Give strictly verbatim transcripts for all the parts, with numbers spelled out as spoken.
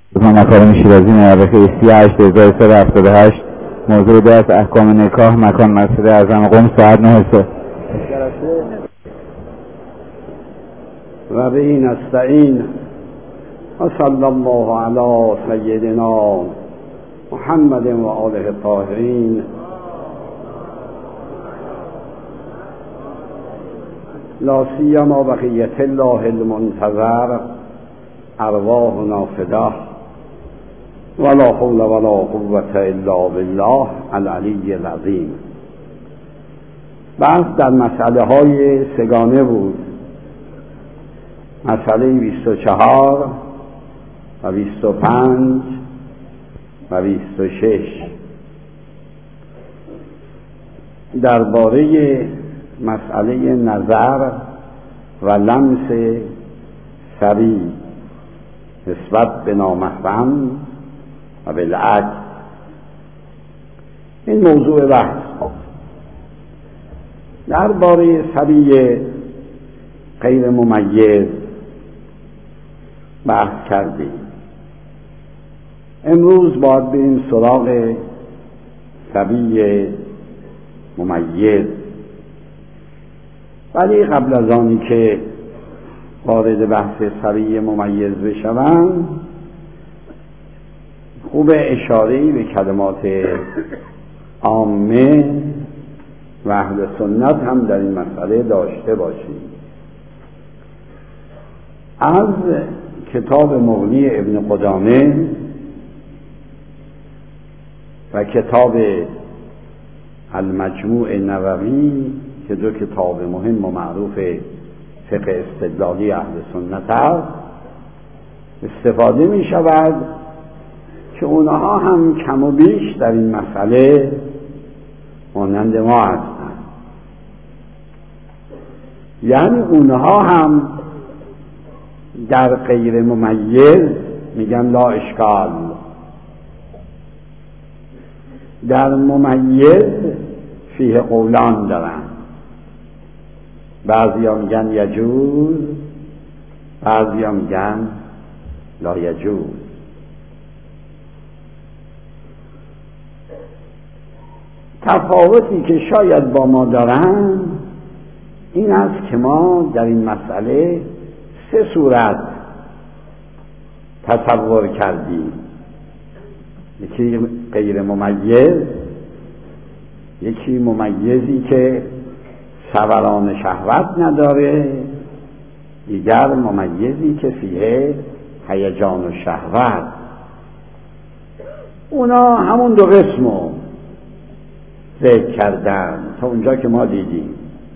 من مکارم شیرازی مورخه سی و هشت هزار و سیصد و هفتاد و هشت. موضوع درس احکام نکاح. مکان مسجد اعظم قم ساعت نه صبح. و به نستعین و صلی الله علی سیدنا محمد و آله الطاهرین. لا سیما بقیت الله المنتظر ارواحنا فداه ولا حول ولا قوة الا بالله العلی العظیم. بحث در مسئله های سگانه بود. مسئله بیست و چهار و بیست و پنج و بیست و شش درباره مسئله نظر و لمس صبی نسبت به نامحرم و بالعکس. این موضوع بحث. درباره صبی غیر ممیز بحث کردیم. امروز باید بریم سراغ صبی ممیز، ولی قبل از آنی که وارد بحث صبی ممیز بشوم، خوب اشاره‌ای به کلمات عامه و اهل سنت هم در این مسئله داشته باشیم. از کتاب مغنی ابن قدامه و کتاب المجموع نووی که دو کتاب مهم و معروف فقه استدلالی اهل سنت است استفاده می شود که اونها هم کم و بیش در این مسئله مانند ما هستند. یعنی اونها هم در غیر ممیز میگن لا اشکال، در ممیز فیه قولان دارن. بعضی ها میگن یجوز، بعضی ها میگن لا یجوز. تفاوتی که شاید با ما دارن این است که ما در این مسئله سه صورت تصور کردیم. یکی غیر ممیز، یکی ممیزی که سوران شهوت نداره، دیگر ممیزی که فیه هیجان و شهوت. اونا همون دو قسمو ذکر کردن تا اونجا که ما دیدیم،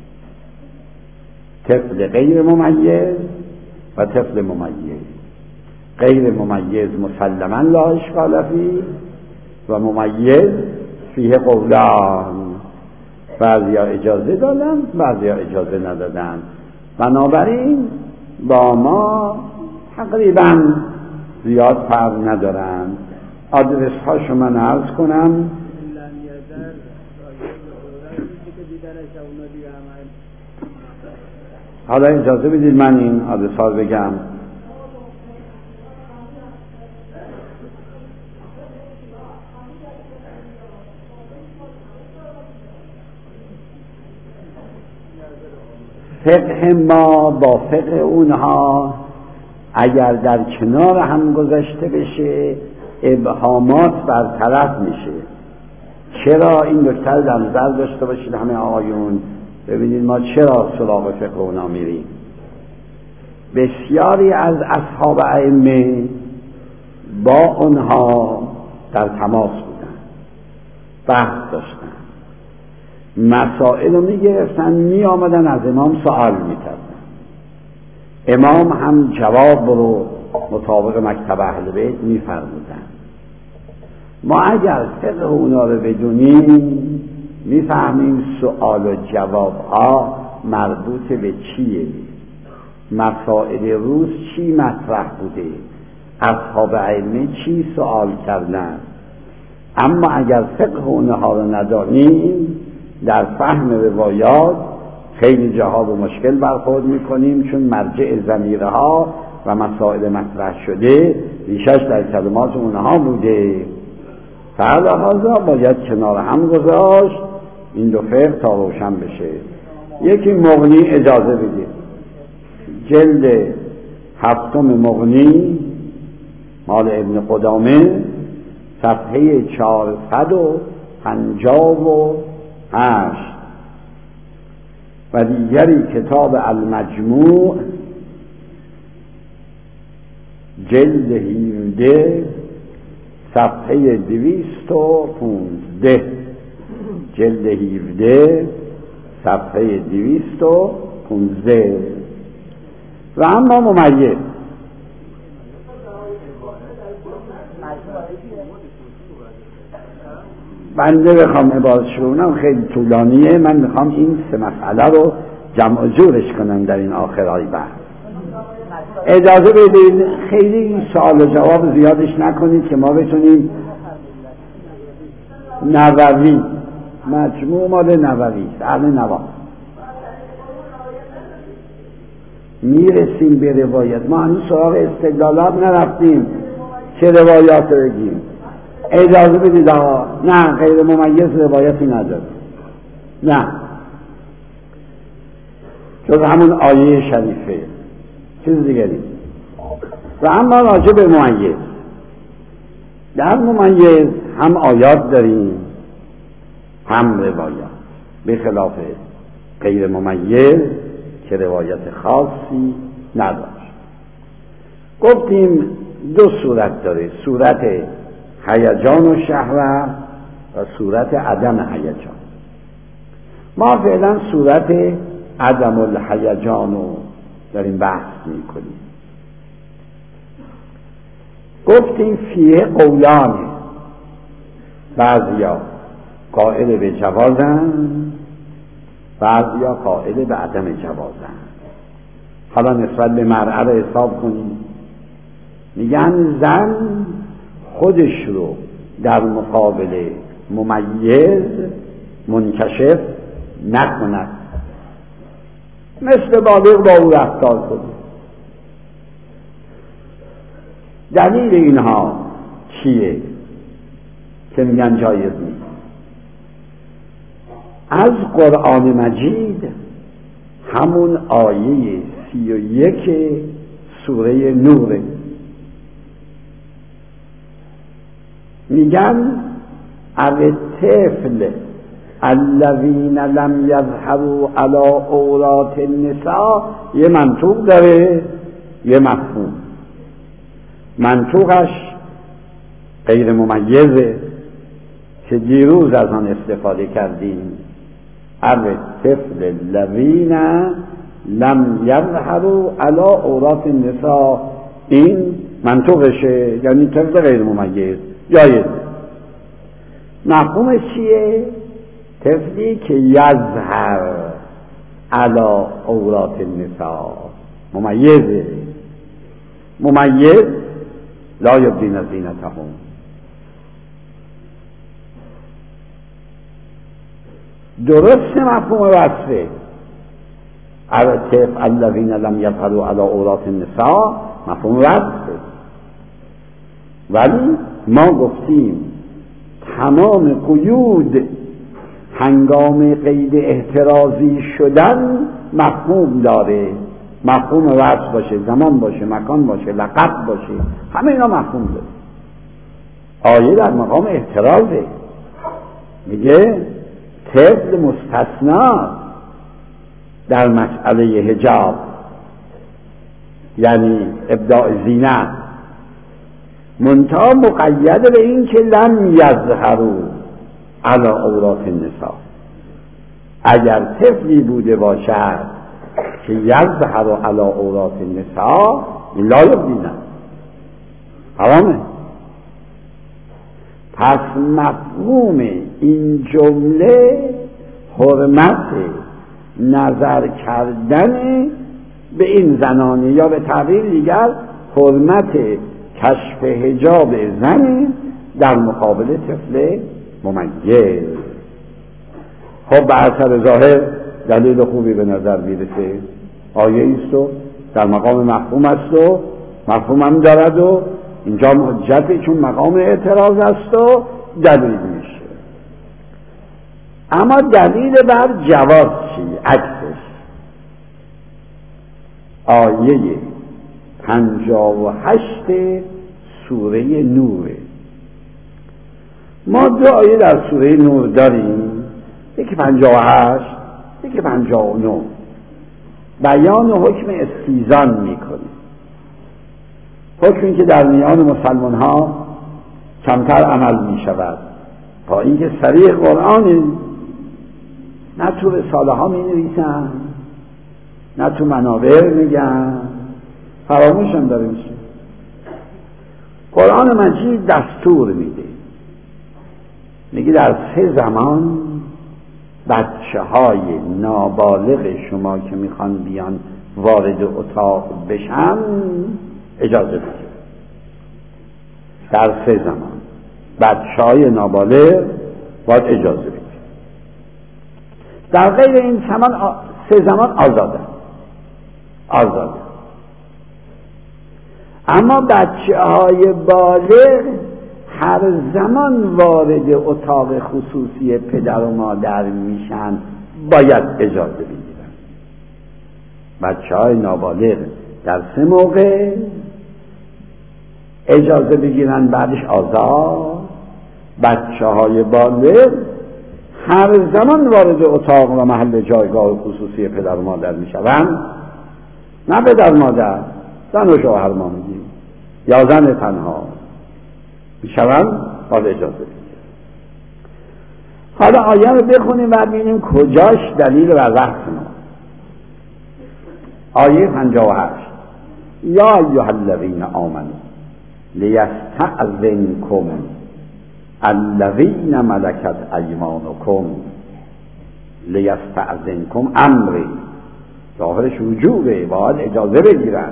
طفل غیر ممیز و طفل ممیز. غیر ممیز مسلما لا اشکال فیه و ممیز فیه قولان. بعضی ها اجازه دادن، بعضی ها اجازه ندادن. بنابراین با ما تقریبا زیاد فرق ندارن. آدرس هاشو من عرض کنم. حالا اجازه بدید من این آدرس ها رو بگم. فقه ما با فقه اونها اگر در کنار هم گذاشته بشه ابهامات برطرف میشه. چرا این نکته در نظر داشته باشید همه آقایون؟ ببینید ما چرا سراغ فقه اونا میریم. بسیاری از اصحاب ائمه با اونها در تماس بودن، بحث داشتن، مسائل رو می گرفتن، می آمدن از امام سوال می کردن. امام هم جواب رو مطابق مکتب اهل بیت می فرمودن. ما اگر فقه اونا رو بدونیم می فهمیم سوال و جواب ها مربوط به چیه، مسائل روز چی مطرح بوده، اصحاب ائمه چی سوال کردن. اما اگر فقه اونها رو ندانیم در فهم روایات خیلی جاها به مشکل برخورد میکنیم، چون مرجع ضمیرها و مسائل مطرح شده ریشش در کلمات اونها بوده. فلذا باید کنار هم گذاشت این دو فقه تا روشن بشه. یکی مغنی اجازه بده، جلد هفتم مغنی مال ابن قدامه صفحه چهارصد و پنجاه و هشت و دیگری کتاب المجموع جلد هفده صفحه دویست و پونزده جلد هفده صفحه دویست و پونزده. و اما ممیز بنده بخوام عبارتش کنم خیلی طولانیه، من میخوام این سه مسئله رو جمع و جورش کنم در این آخرای بحث. اجازه بدید خیلی سوال و جواب زیادش نکنید که ما بتونیم نووی مجموع مال نووی اهل نوا میرسیم به روایت. ما هنوز سراغ استدلالات نرفتیم چه روایات رو بگیم. اجازه بدید آقا نه غیر ممیز روایتی نداره، نه جز همون آیه شریفه چیز دیگری. و اما راجع به ممیز، در ممیز هم آیات داریم هم روایات، به خلاف غیر ممیز که روایت خاصی نداشت. گفتیم دو صورت داره، صورت هیجان و شهوت و صورت عدم هیجان. ما فعلا صورت عدم الهیجان رو در این بحث میکنیم. گفتیم فیه قولان، بعضیا قائل به جوازن بعضیا قائل به عدم جوازن. حالا نسبت به مرأة رو حساب کنیم. میگن زن خودش رو در مقابل ممیز منکشف نکند، مثل بالغ با او رفتار کنه. دلیل اینها چیه که میگن جایز نیست؟ از قرآن مجید همون آیه سی و یک سوره نور میگن الطفل الذین لم یظهروا علی عورات النساء، یه منطوق داره یه مفهوم. منطوقش غیر ممیزه که دیروز از آن استفاده کردیم، الطفل الذین لم یظهروا علی عورات النساء، این منطوقشه، یعنی طفل غیر ممیز جایز. مفهومش چیه؟ طفلی که یظهر علی عورات النساء، ممیزه. ممیز لا یبدین زینتهم. درست مفهوم وصفه الطفل الذین لم یظهروا علی عورات النساء مفهوم وصفه، ولی ما گفتیم تمام قیود هنگام قید احترازی شدن مفهوم داره. مفهوم وصف باشه، زمان باشه، مکان باشه، لقب باشه، همه اینا مفهوم داره. آیه در مقام احترازه، میگه طفل مستثنا در مسئله حجاب، یعنی ابداع زینت، منتها مقید به این که لم یظهروا علی عورات النساء. اگر طفلی بوده باشد که یظهر علی عورات النساء لا یبدین، حرامه. پس مفهوم این جمله حرمت نظر کردن به این زنانه، یا به تعبیر دیگر حرمت کشف حجاب زن در مقابل طفل ممیز. خب به اثر ظاهر دلیل خوبی به نظر میرسه، آیه ایست و در مقام مفهوم است و مفهوم هم دارد و اینجا حجتی چون مقام اعتراض است و دلیل میشه. اما دلیل بر جواز چی؟ عکسش آیه پنجاه و هشت سوره نوره. ما دو آیه در سوره نور داریم، یکی پنجاه و هشت یکی پنجاه و نه، بیان حکم استیزان میکنه، حکمی که در میان مسلمان ها کمتر عمل می شود، با اینکه صریح قرآن نه تو رساله ها می نویسن نه تو منابر میگن، فراموش هم داره میشه. قرآن مجید دستور میده، میگه در سه زمان بچه های نابالغ شما که میخوان بیان وارد اتاق بشن اجازه بده. در سه زمان بچه های نابالغ باید اجازه بده. در غیر این زمان آ... سه زمان آزاده آزاده اما بچه های بالغ هر زمان وارد اتاق خصوصی پدر و مادر میشن باید اجازه بگیرن. بچه های نابالغ در سه موقع اجازه بگیرن، بعدش آزاد. بچه های بالغ هر زمان وارد اتاق و محل جایگاه خصوصی پدر و مادر میشن، نه پدر مادر، زن و شوهر ما میگیم، یا زن تنها میشن باید اجازه بگیرن. حالا آیه رو بخونیم و ببینیم کجاش دلیل بر رفع ما. آیه پنجاه و هشت یا ایها الذین آمنوا لیستأذنکم الذین ملکت ایمانکم. لیستأذنکم امری، ظاهرش وجوبه، باید اجازه بگیرن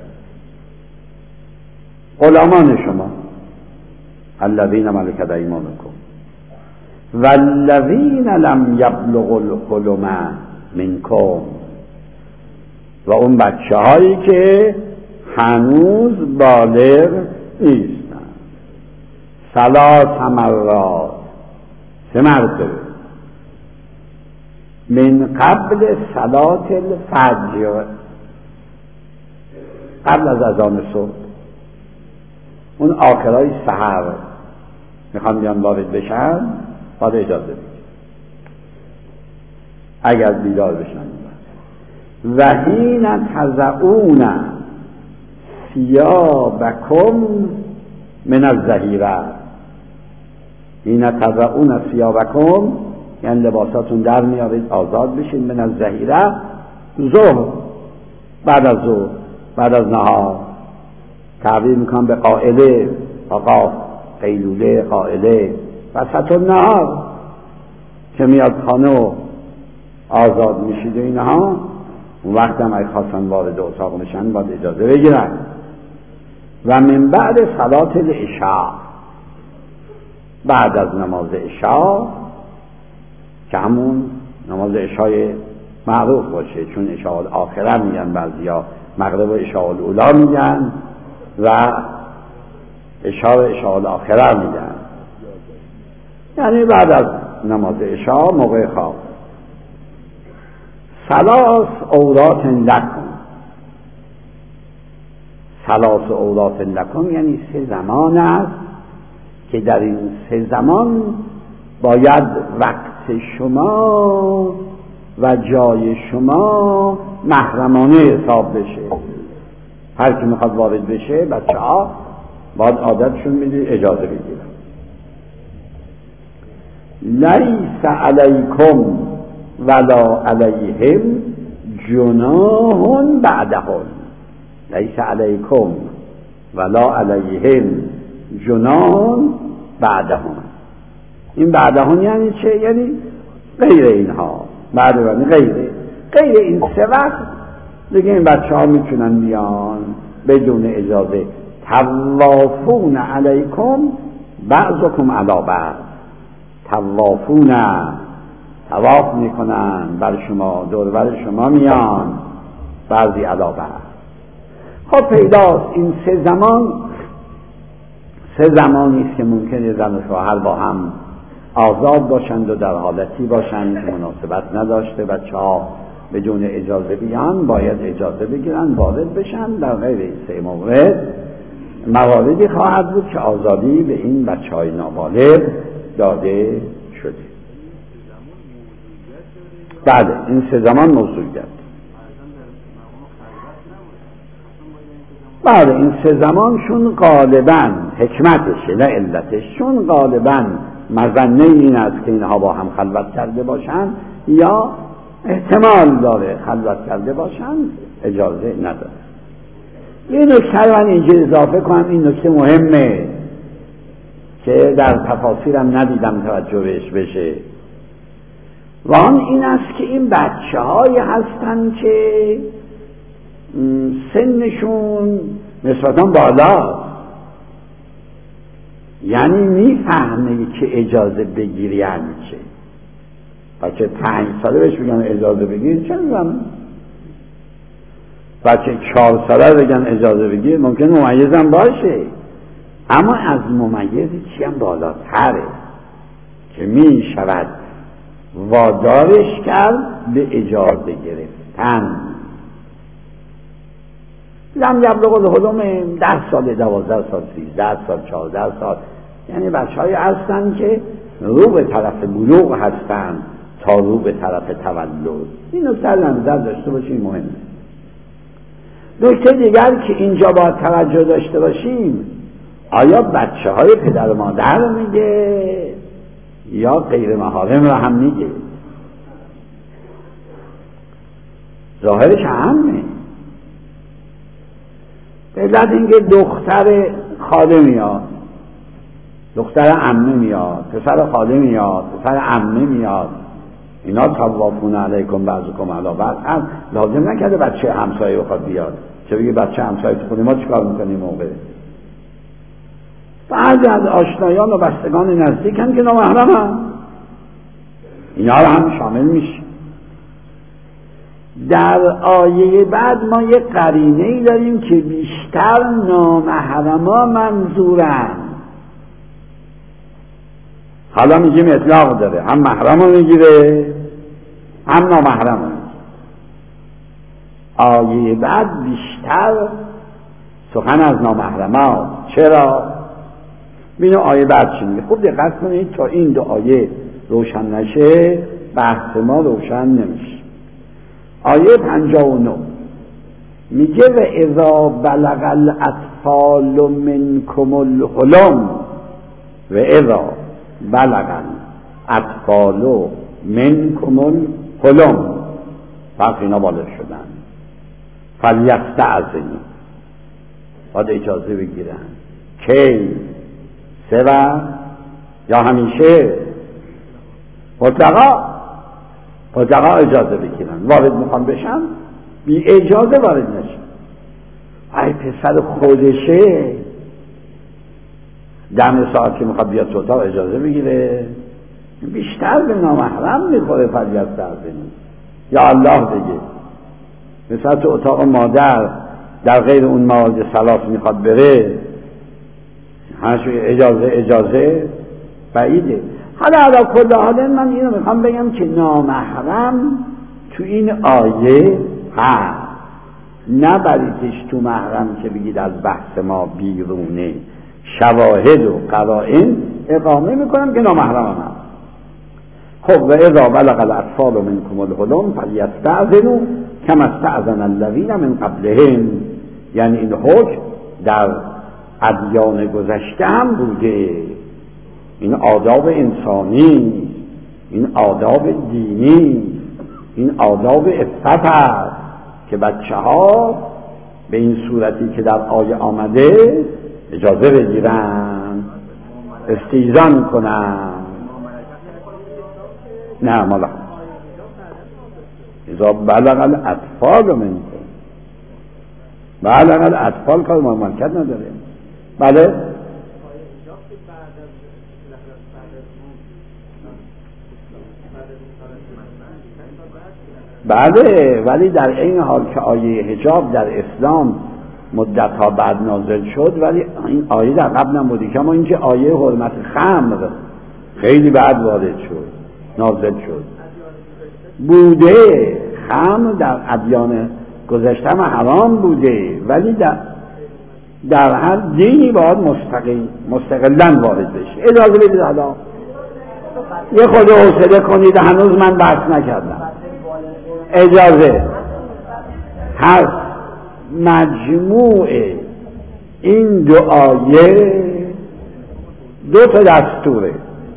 غلامان شما، الذین ملکت ایمانکم والذین لم یبلغوا الحلم منکم، و اون بچه هایی که هنوز بالغ نیستن. ثلاث مرات، سه مرتبه، من قبل صلاة الفجر، قبل از اذان صبح، اون آخرای سحر میخوان بیان وارد بشن باید اجازه بگیر اگر بیدار بشن. و حین تضعون ثیابکم من الظهیره، حین تضعون ثیابکم یعنی لباساتون در میارید آزاد بشین، من الظهیره ظهر، بعد از ظهر، بعد از نهار، تعبیر میکنم به قائله، آقا قیلوله، قائله، وسط النهار که میاد خانه و آزاد میشید و اینها، اون وقت هم اگه خواستن وارد اتاق بشن باید اجازه بگیرن. و من بعد صلاة العشاء، بعد از نماز عشاء که همون نماز عشای معروف باشه، چون عشاء الاخره میگن بعضیا، مغرب و عشاء الاولی میگن و عشاء و عشاء الاخره میگن، یعنی بعد از نماز عشاء موقع خواب. ثلاث عورات لکم، ثلاث عورات لکم یعنی سه زمان است که در این سه زمان باید وقت شما و جای شما محرمانه حساب بشه. هر کی میخواد وارد بشه، بچه ها باید عادتشون میده اجازه بگیرن. لیس علیکم ولا علیهم جناح بعدهم، لیس علیکم ولا علیهم جناح بعدهم. این بعدهم یعنی چه؟ یعنی غیر اینها، بعد یعنی غیره، غیر این سه وقت دیگه این بچه ها میتونن بیان بدون اجازه. طوافون علیکم بعضکم علی بعض، طوافون طواف میکنن بر شما، دور بر شما میان، بعضی علی بعض. خب پیداست این سه زمان سه زمانی است که ممکنه زن و شوهر با هم آزاد باشند و در حالتی باشند که مناسبت نداشته بچه ها بدون اجازه بیان، باید اجازه بگیرن وارد بشن. در غیر این سه مورد مواردی خواهد بود که آزادی به این بچه های نابالغ داده شده. بله این سه زمان موضوعیت. بله این سه زمانشون غالباً حکمتشه نه علتش، چون غالباً مظنه این است که اینها با هم خلوت کرده باشن یا احتمال داره خلوت کرده باشن، اجازه نداره. یه نکته من اینجا اضافه کنم، این نکته مهمه که در تفاسیرم ندیدم توجه بهش بشه و آن این است که این بچه های هستن که سنشون نسبتاً بالا، یعنی میفهمه که اجازه بگیری یعنی چه. بچه پنج ساله بهش بگن اجازه بگیر چه میگم؟ بچه چهار ساله بگن اجازه بگیر ممکن ممیزم باشه، اما از ممیز چی هم بالاتره که می شود وادارش کرد به اجازه گرفتن. لم یبلغ الحلم ده سال، دوازده سال، سیزده سال، چهارده سال، یعنی بچه های هستن که رو به طرف بلوغ هستن تا رو به طرف تولد. این نکته نظر داشته باشیم مهمه. نکته دیگر که اینجا باید توجه داشته باشیم، آیا بچه های پدر و مادر میگه یا غیر محارم رو هم میگه؟ ظاهرش همه. به علت اینکه دختر خاله میاد، دختر عمه میاد، پسر خاله میاد، پسر عمه میاد، اینا طوافون علیکم بعضکم علی بعض، لازم نکرده بچه همسایه بخواد بیاد. چه بگی بچه همسایه تو خونه ما چیکار میکنیم موقع؟ بعضی از آشنایان و بستگان نزدیک هم که نامحرم هم اینا رو هم شامل میشه. در آیه بعد ما یک قرینه‌ای داریم که بیشتر نامحرما منظورن. حالا میگیم اطلاق داره، هم محرم رو میگیره هم نامحرم رو میگیره. آیه بعد بیشتر سخن از نامحرما. چرا؟ ببینیم آیه بعد چی میگه. خوب دقت کنید تا این دو آیه روشن نشه بحث ما روشن نمیشه. آیه پنجاه و نه میگه و اذا بلغ الاطفال منکم الحلم و اذا بلغ الاطفال منکم الحلم وقت اینا بالغ شدن فلیستأذنوا باید اجازه بگیرن. کی؟ سه وقت یا همیشه؟ مطلقا مطلقا اجازه بگیرن. وارد میخوان بشن بی اجازه وارد نشن. ای پسر خودشه دم ساعت که میخواد بیاد تو اتاق اجازه بگیره، بیشتر به نامحرم میخوره. فلیستأذنوا یا الله بگه. مثلا تو اتاق مادر در غیر اون موارد ثلاث میخواد بره، همش اجازه اجازه بعیده. حالا علا کل حال من اینو میخوام بگم که نامحرم تو این آیه هست، نبریدش تو محرم که بگید از بحث ما بیرونه. شواهد و قرائن اقامه میکنم که نامحرم هم هست. خب و اذا بلغ الاطفال منکم الحلم فلیستأذنوا کما استأذن الذین من قبلهم. یعنی این حکم در ادیان گذشته هم بوده. این آداب انسانی، این آداب دینی، این آداب عفت است که بچه ها به این صورتی که در آیه آمده اجازه بگیرن، استیزان کنن. نه مالا اذا بلغ الاطفال منکم، بلغ الاطفال کار مملکت نداره. بله بله، ولی در این حال که آیه حجاب در اسلام مدت ها بعد نازل شد، ولی این آیه در قبل نبودی که اما اینکه آیه حرمت خمر خیلی بعد وارد شد نازل شد بوده. خمر در ادیان گذشته هم حرام بوده، ولی در در هر دینی باید مستقل مستقلاً وارد بشه. اجازه بدید حالا یه خود حوصله کنید، هنوز من بحث نکردم. اجازه هست مجموع این دو آیه دو تا دستوره.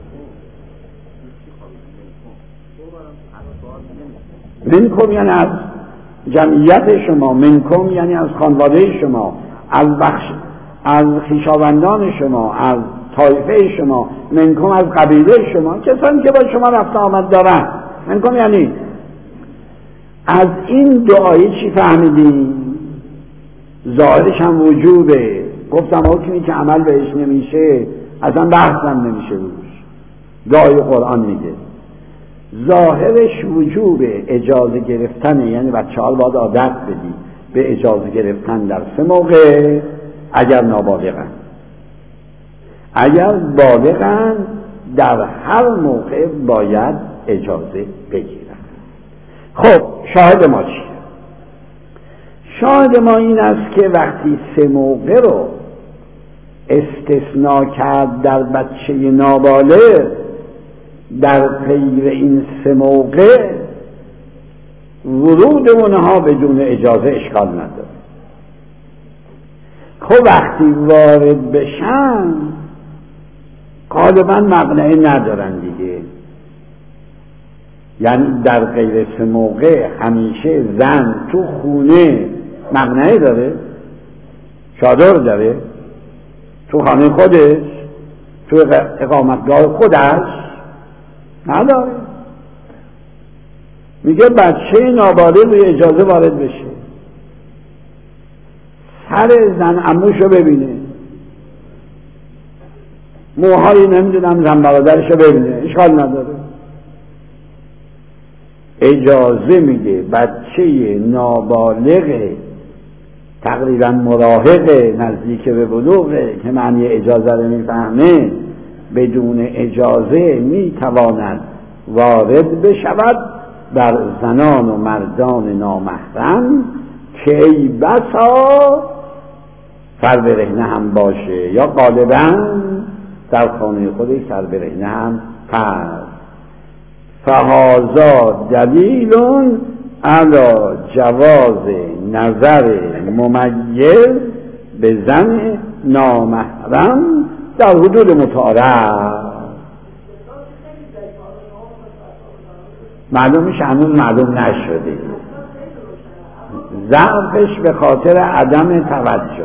منکم یعنی از جمعیت شما، منکم یعنی از خانواده شما، از بخش از خویشاوندان شما، از طایفه شما، منکم از قبیله شما، کسانی که با شما رفت آمد دارن. منکم یعنی از این دو آیه چی فهمیدیم؟ ظاهرش هم وجوبه. گفتم حکمی که عمل بهش نمیشه اصلا بحثم نمیشه روش. دعای قرآن میگه ظاهرش وجوبه، اجازه گرفتنه، یعنی بچه ها باید عادت بدی به اجازه گرفتن در سه موقع اگر نابالغن. اگر بالغن در هر موقع باید اجازه بگیرن. خب شاهد ما چیه؟ شاهد ما این است که وقتی سه موقع رو استثناء کرد در بچه نابالغ، در غیر این سه موقع ورود اونها بدون اجازه اشکال نداره. خب وقتی وارد بشن غالبا مقنعه ندارن دیگه. یعنی در غیر سه موقع همیشه زن تو خونه مقنعه داره، چادر داره، تو خانه خودش، تو اقامتگاه خودش نداره. میگه بچه نابالغ به اجازه وارد بشه، سر زن عموشو ببینه، موهای نمیدونم زن برادرشو ببینه، اشکال نداره. اجازه میده بچه نابالغ تقریبا مراهق نزدیک به بلوغه که معنی اجازه رو میفهمه، بدون اجازه میتواند وارد بشود در زنان و مردان نامحرم که ای بسا سربرهنه هم باشه یا غالبا در خانه خودش سربرهنه هم هست. فهذا دلیل علی جواز نظر ممیز به زن نامحرم در حدود متعارف. معلومش هنوز معلوم نشده، ضعفش به خاطر عدم توجهه.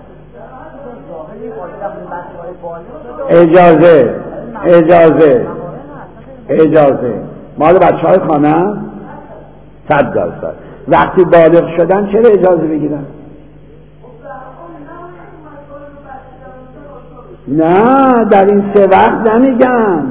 اجازه اجازه اجازه مال بچه های خانه صد درصد. وقتی بالغ شدن چرا اجازه بگیرن؟ نه در این سه وقت نمیگم.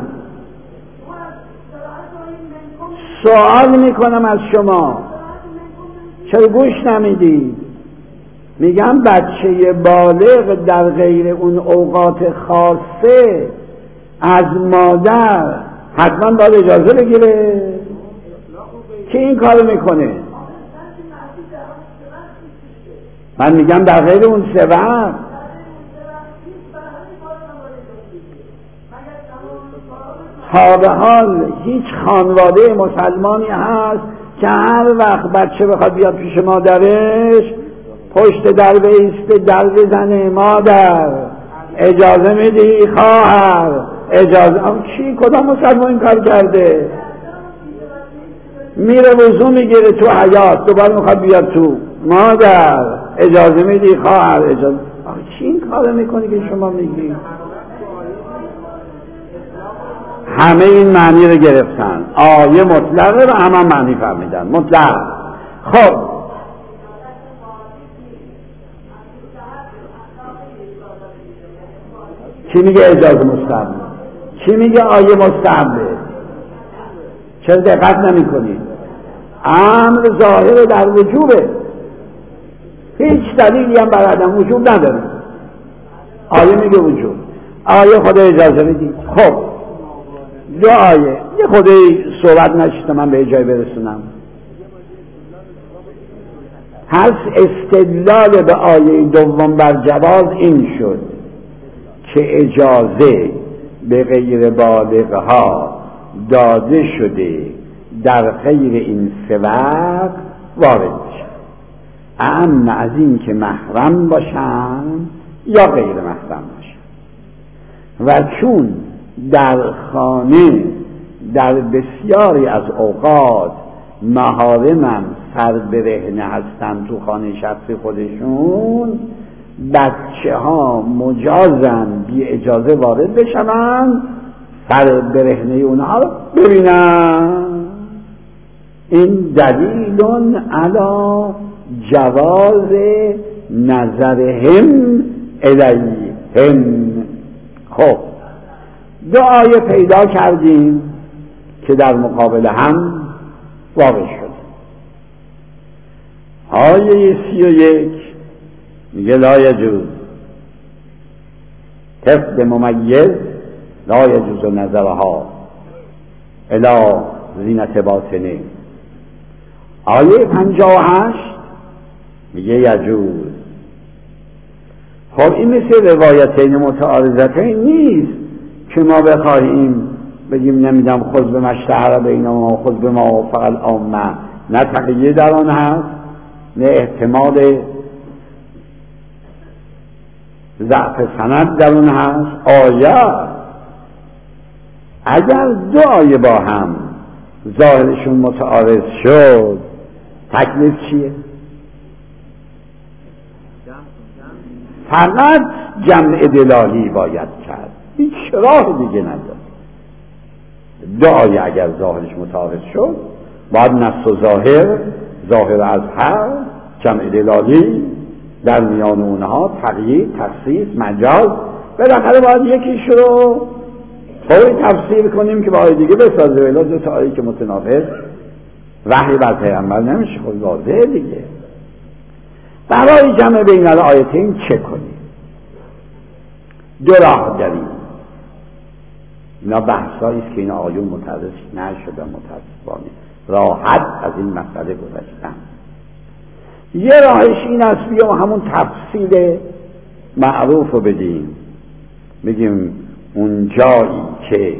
سوال میکنم از شما، چرا گوش نمیدی؟ میگم بچه بالغ در غیر اون اوقات خاصه از مادر حتما باید اجازه بگیره. کی این کارو میکنه؟ من میگم در غیر اون سه وقت. تا به حال هیچ خانواده مسلمانی هست که هر وقت بچه بخواد بیاد پیش مادرش پشت در بایسته در بزنه مادر اجازه میدی خواهر اجازه؟ کی کدام مسلمان این کار کرده؟ میره وضو میگیره تو حیاط دوباره میخواد بیاد تو مادر اجازه میدی خواهر اجازه؟ آخه کی این کار میکنه که شما میگی؟ همه این معنی رو گرفتن، آیه مطلقه و همه معنی فهمیدن مطلق. خب کی میگه اجازه مستحبه؟ کی میگه آیه مستحبه؟ چرا دقت نمی کنید؟ امر ظاهر در وجوبه. هیچ دلیلی هم بر عدم وجود نداره. آیه میگه وجود. آیه خدا اجازه میدید. خب دو آیه یه خودی صحبت نشید من به جای برسونم. هست استدلال به آیه دوم بر جواز این شد که اجازه به غیر بالغ ها داده شده در غیر این سه وقت وارد بشه، اما از این که محرم باشن یا غیر محرم باشن. و چون در خانه در بسیاری از اوقات محارمم سر برهنه هستن تو خانه شخصی خودشون، بچه ها مجازن بی اجازه وارد بشن سر برهنه اونها رو ببینن. این دلیل علی جواز نظرهم الیهم. خب دو آیه پیدا کردیم که در مقابل هم واقع شد. آیه سی و یک میگه لا یجوز طفل ممیز لا یجوز نظرها الی زینت باطنه. آیه پنجاه و هشت میگه یجوز. خب این مثل روایتین متعارضتین نیست که ما بخواهیم بگیم نمیدم خود به مشتهر بینما و خود به ما فعل عامه، نه تقیه در آن هست نه احتمال ضعف سند در اون هست. آیه اگر دو آیه با هم ظاهرشون متعارض شد تکلیف چیه؟ فقط جمع دلالی باید کرد، هیچ راه دیگه نداره. دو آیه اگر ظاهرش متعارض شد باید نص و ظاهر، ظاهر از هر، جمع دلالی در میان اونها، تقیید، تخصیص، مجاز، بالاخره باید یکیش رو طوری تفسیر کنیم که با آیه دیگه بسازه. ولی دو تا آیه که متناقض وحی بر پیغمبر نمیشه، خود واضحه دیگه. برای جمع بین الآیتین چه کنیم؟ دو راه داریم. اینا بحثایی است که این آیون متعرض نشدن متاسفانه، راحت از این مسئله گذشتن. یه راهش این است بیام همون تفصیل معروف رو بدیم، بگیم اون جایی که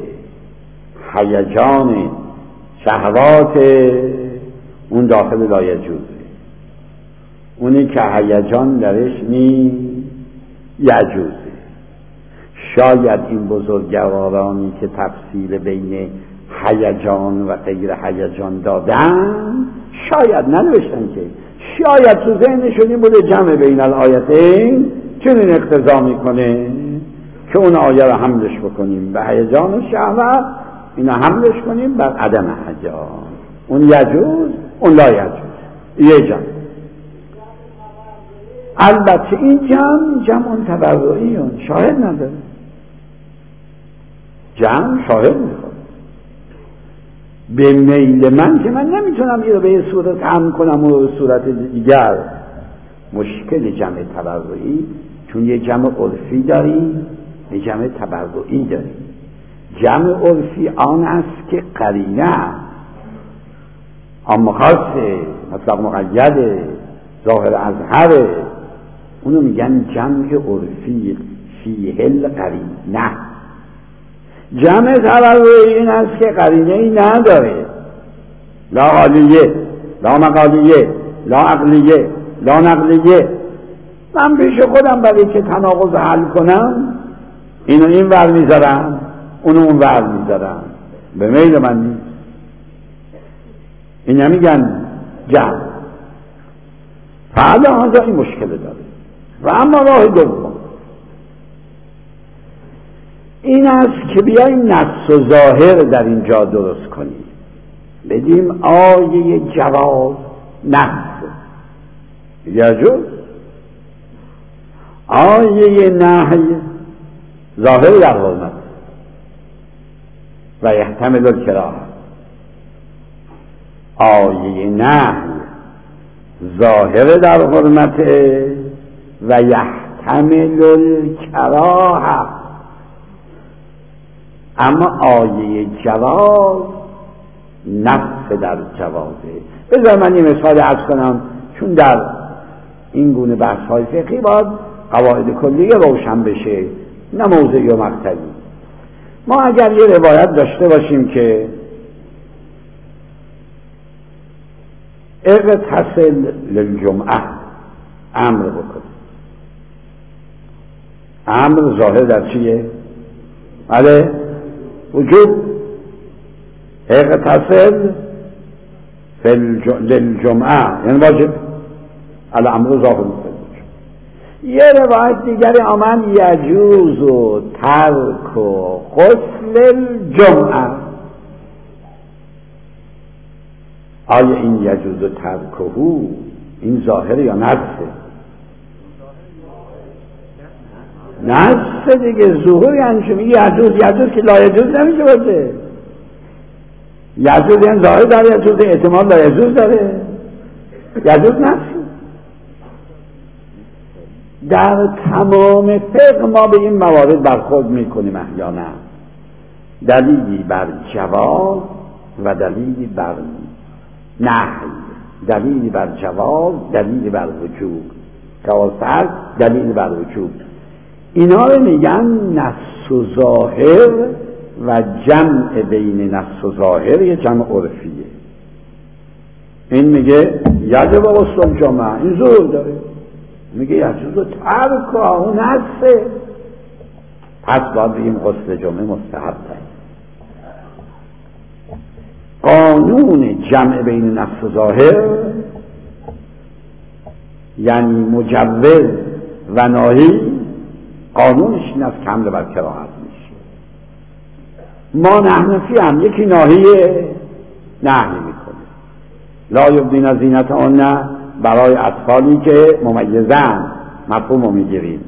هیجان شهوات اون داخل لا یجوزه، اونی که هیجان درش نی یجوزه. شاید این بزرگوارانی که تفصیل بین هیجان و غیر هیجان دادن شاید ننوشتن که شاید تو ذهنشون این بوده جمع بین الآیتین چنین اقتضا میکنه که اون آیه رو حملش بکنیم به هیجان و شهوت، اینا حملش کنیم بر عدم هیجان، اون یجوز اون لا یجوز. یه جمع. البته این جمع جمع اون تبرعی اون شاهد نداره، جمع شاهد میخواد. به میل من که من نمیتونم این رو به یه صورت هم کنم و به صورت دیگر. مشکل جمع تبرعی چون یه جمع عرفی داریم یه جمع تبرعی داریم. جمع عرفی آن است که قرینه اما خاصه مطلق مقیده ظاهر اظهره، اونو میگن جمع عرفی فیه القرینه. جمع تبرعی این است که قرینه ای نداره، لا عالیه لا مقالیه لا عقلیه لا نقلیه. من پیش خودم برای که تناقض حل کنم اینو این ور میذارم اونو اون ور میذارم، به میل من نیست. این نمیگن جمع. فعلا هذا این مشکل داره. و اما راه دوم این است که بیاییم نص و ظاهر در اینجا درست کنیم، بدیم آیه جواز نص یجوز، آیه نهی ظاهر در حرمت و یحتمل الکراهه، آیه نهی ظاهر در حرمت و یحتمل الکراهه، اما آیه جواز نص در جوازه. بذار من یه مثال عرض کنم، چون در این گونه بحث های فقهی باید قواعد کلیه روشن بشه، نه موضعی و مقطعی. ما اگر یه روایت داشته باشیم که اغتسل للجمعه امر بکنه، امر ظاهر در چیه؟ بله وجوب. اغتسل للجمعه یعنی واجب، الامر ظاهر میکنه. یه روایت دیگری آمد یجوز و ترک و غسل الجمعه. آیا این یجوز و ترکهو این ظاهره یا نصه؟ نصه دیگه. ظهور یعنی چه؟ میگه یجوز، یجوز که لا یجوز نمیشه باشه. یجوز یعنی ظاهر داره، یجوز احتمال لا یجوز داره، یجوز نصه. در تمام فقه ما به این موارد برخورد میکنیم احیانا، دلیلی بر جواز و دلیلی بر نهی، دلیلی بر جواز، دلیلی بر وجوب، جواز دلیلی بر وجوب. اینا رو میگن نص و ظاهر و جمع بین نص و ظاهر یه جمع عرفیه. این میگه یجب غسل الجمعه، این ظهور داره، میگه یجوز و ترک اون نصه، پس باید بگیم غسل جمعه مستحب است. قانون جمع بین نص و ظاهر یعنی مجوز و ناهی، قانونش این است که حمل بر کراهت میشه. ما نحنفی هم یکی ناهیه نهی میکنه، لا یبدین زینتهن برای اطفالی که ممیزن، مفهوم رو میگیریم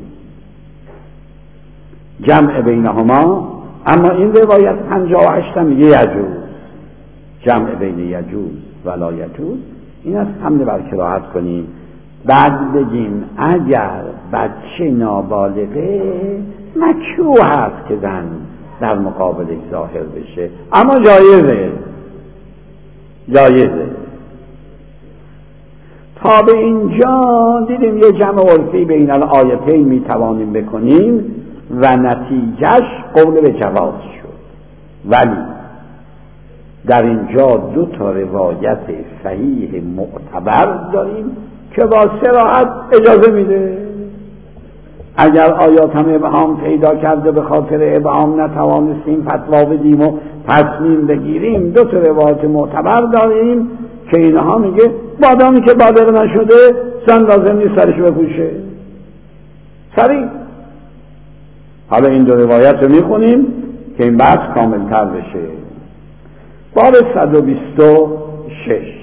جمع بینهما. اما این روایت پنجاه و هشت میگه یجوز، جمع بین یجوز و لا یجوز این است حمل بر کراهت کنیم. بعد بگیم اگر بچه نابالغه مکروه هست که زن در مقابلش ظاهر بشه، اما جایزه، جایزه. تا به اینجا دیدیم یه جمع عرفی بین الآیتین میتوانیم بکنیم و نتیجهش قول به جواز شد. ولی در اینجا دو تا روایت صحیح معتبر داریم که با صراحت اجازه میده. اگر آیات هم ابهام پیدا کرده به خاطر ابهام نتوانستیم فتوا بدیم و تصمیم بگیریم، دو تا روایت معتبر داریم که اینها میگه بادامی که بالغ نشده زن لازم نیست سرشو بپوشه سری. حالا این دو روایت رو میخونیم که این بحث کاملتر بشه. باب صد و بیست و شش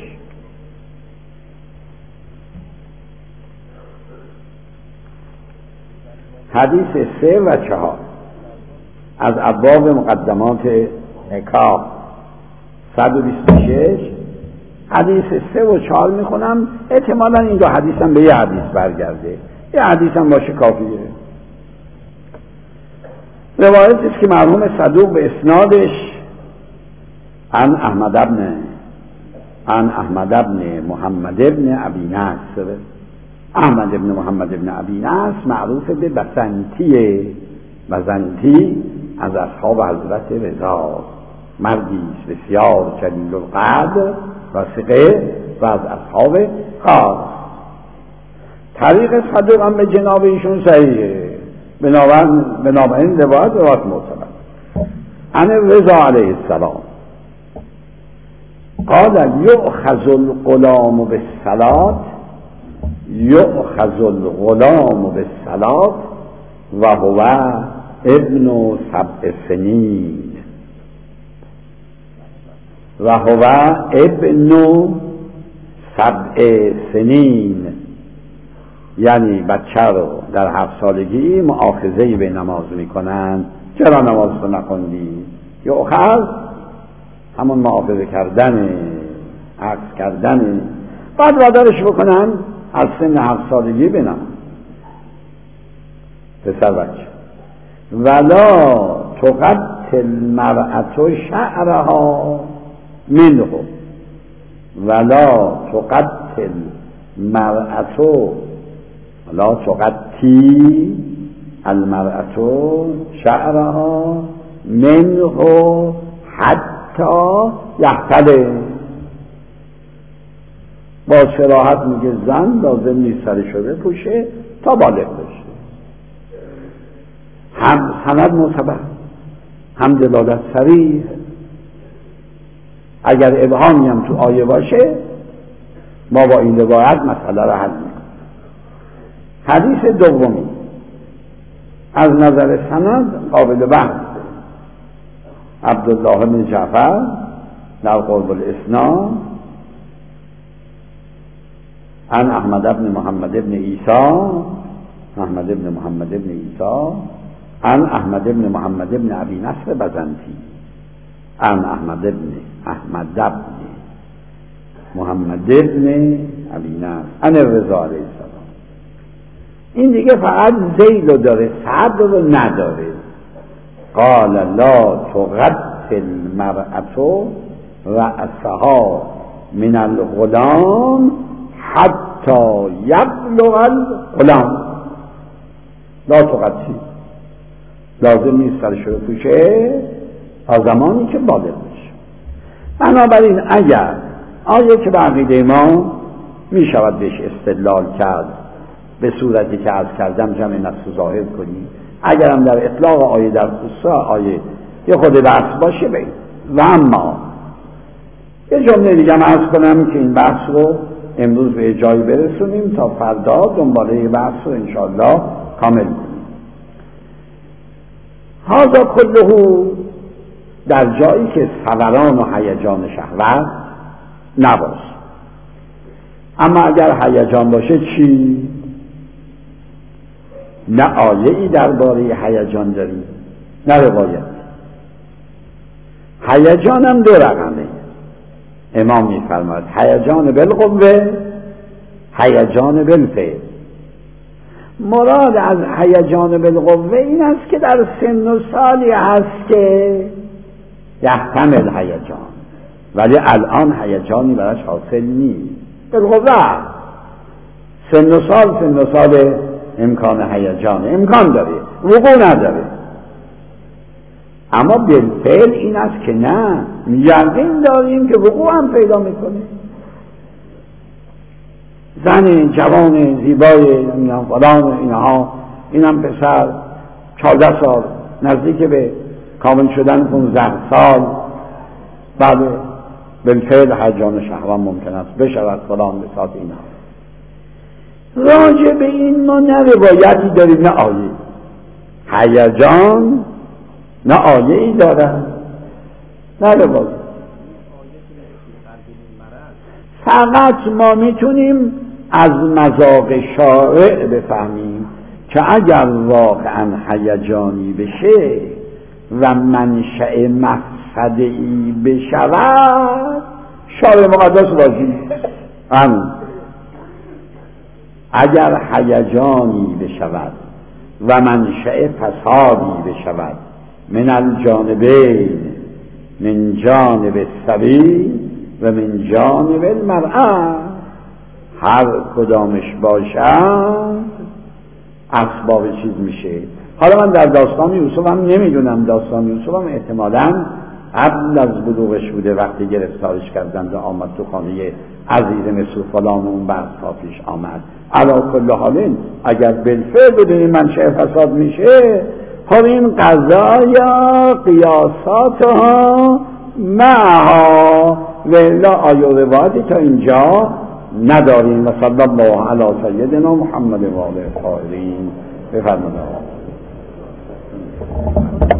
حدیث سه و چهار از ابواب مقدمات نکاح. صد و بیست و شش حدیث سه و چهار میخونم، احتمالا این دو حدیث هم به یه حدیث برگرده، یه حدیث هم باشه کافیه. روایت است که مرحوم صدوق به اسنادش عن احمد ابن عن احمد ابن محمد ابن ابی نصر، احمد ابن محمد ابن ابی نصر معروف به بسنتیه. بسنتی از اصحاب حضرت رضا، مردی بسیار جلیل القدر و ثقه و از اصحاب خاص. طریق صدوق هم به جناب ایشون صحیحه، بنابراین روایت روایت معتبر. عن رضا علیه السلام قال یؤخذ الغلام بالصلاة، یؤخذ الغلام بالصلاة و هو ابن سبع سنین، و هو ابن سبع سنین، یعنی بچه رو در هفت سالگی مؤاخذه‌ای به نماز میکنن، چرا نماز رو نخوندی؟ یؤخذ همون مؤاخذه کردن، عکس کردن. بعد وادارش بکنن از سن هفت سالگی بنام پسر بچه. ولا تقتل المرأة شعرها منه، ولا تقتل المرأة، ولا تقتل المرأة شعرها منه حتی یحتلم. با صراحت میگه زن لازم نیست سرش رو بپوشه تا بالغ بشه. هم سند معتبر، هم دلالت صریح. اگر ابهامی هم تو آیه باشه ما با این روایت مسئله را حل میکنیم. حدیث دومی از نظر سند قابل بحث، عبدالله بن جعفر در قرب الاسناد عن احمد بن محمد بن عیسی، احمد بن محمد بن عیسی عن احمد بن محمد بن ابی نصر بزنتی عن احمد بن احمد بن محمد بن ابی نصر عن الرضا علیه السلام. این دیگه فقط ذیل رو داره، صدر رو نداره. قال لا تقتل المرأة رأسها من الغلام حتی یبلغ الغلام. لا تقتل، لازم نیست سرش رو پوشه تا زمانی که بالغ بشه. بنابراین اگر آیه که به عقیده ما می شود بهش استدلال کرد به صورتی که عرض کردم جمع نص ظاهر کنیم، اگر هم در اطلاق آیه در خصوص آیه یه خود بحث باشه بید. و اما یه جمله دیگه هم عرض کنم که این بحث رو امروز به جایی برسونیم تا فردا دنباله بحث رو انشاءالله کامل کنیم. هذا کله در جایی که سوران و هیجان شهوت نباشه. اما اگر هیجان باشه چی؟ نه آیه‌ای درباره هیجان داریم نه روایت. هیجان هم دو رقمه. امام می‌فرماید هیجان بالقوه، هیجان بالفعل. مراد از هیجان بالقوه این است که در سن و سالی هست که یحتمل هیجان، ولی الان هیجانی براش حاصل نیست. بالقوه سن و سال سن و سال امکان هیجان امکان داره، وقوع نداره. اما بالفعل این است که نه، یقین داریم که وقوع هم پیدا میکنه. زن جوان زیبای اینم فلان اینها، اینم پسر چهارده سال نزدیک به کامل شدن پانزده سال، بله بالفعل هیجان شهوت ممکن است بشود فلان بساط اینها. راجع به این ما نه روایتی داریم نه آیه. هیجان نه آیه ای دارن نه روایت. فقط ما میتونیم از مذاق شارع بفهمیم که اگر واقعا هیجانی بشه و منشأ مفسده‌ای بشود شارع مقدس راضی است. اگر هیجانی بشود و منشأ فسادی بشود من الجانبین، من جانب الصبی و من جانب المرأة، هر کدامش باشد اسباب چیز میشه. حالا من در داستان یوسف هم نمیدونم، داستان یوسف هم احتمالاً قبل از بلوغش بوده وقتی گرفتارش کردند و آمد تو خانه عزیز مصر فلان اون بحث ها پیش آمد. علی کل حال اگر بالفعل بدونیم منشأ فساد میشه، خب این قضایا قیاسات ها معها و الا آیه و روایتی تا اینجا نداریم. و صلی الله علی سیدنا محمد و آله الطاهرین. بفرمایید.